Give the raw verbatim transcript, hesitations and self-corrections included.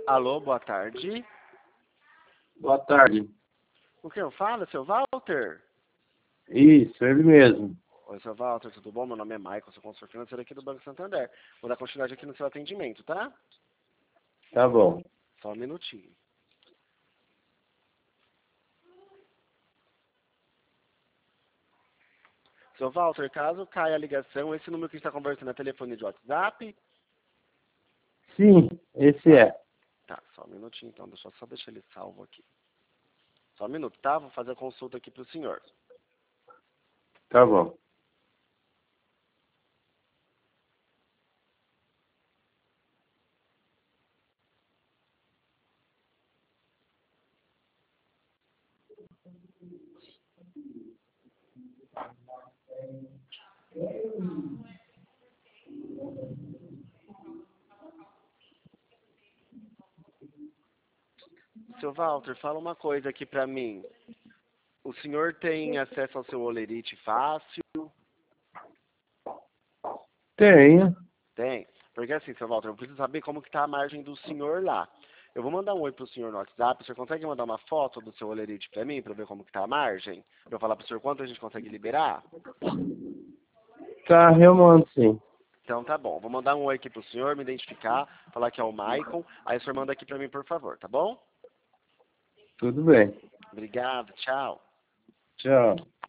Alô, boa tarde. Boa tarde. O que eu falo, seu Walter? Isso, ele mesmo. Oi, seu Walter, tudo bom? Meu nome é Michael, sou consultor financeiro aqui do Banco Santander. Vou dar continuidade aqui no seu atendimento, tá? Tá bom. Só um minutinho. Seu Walter, caso caia a ligação, esse número que a gente está conversando é telefone de WhatsApp? Sim, esse é. Tá, só um minutinho então, deixa eu só deixar ele salvo aqui. Só um minuto, tá? Vou fazer a consulta aqui pro senhor. Tá bom. Seu Walter, fala uma coisa aqui pra mim. O senhor tem acesso ao seu Olerite fácil? Tenho. Tem. Porque assim, seu Walter, eu preciso saber como que tá a margem do senhor lá. Eu vou mandar um oi pro senhor no WhatsApp. O senhor consegue mandar uma foto do seu Olerite pra mim, pra eu ver como que tá a margem? Pra eu falar pro senhor quanto a gente consegue liberar? Tá, eu mando sim. Então tá bom. Vou mandar um oi aqui pro senhor, me identificar, falar que é o Maicon. Aí o senhor manda aqui pra mim, por favor, tá bom? Tudo bem. Obrigado, tchau. Tchau.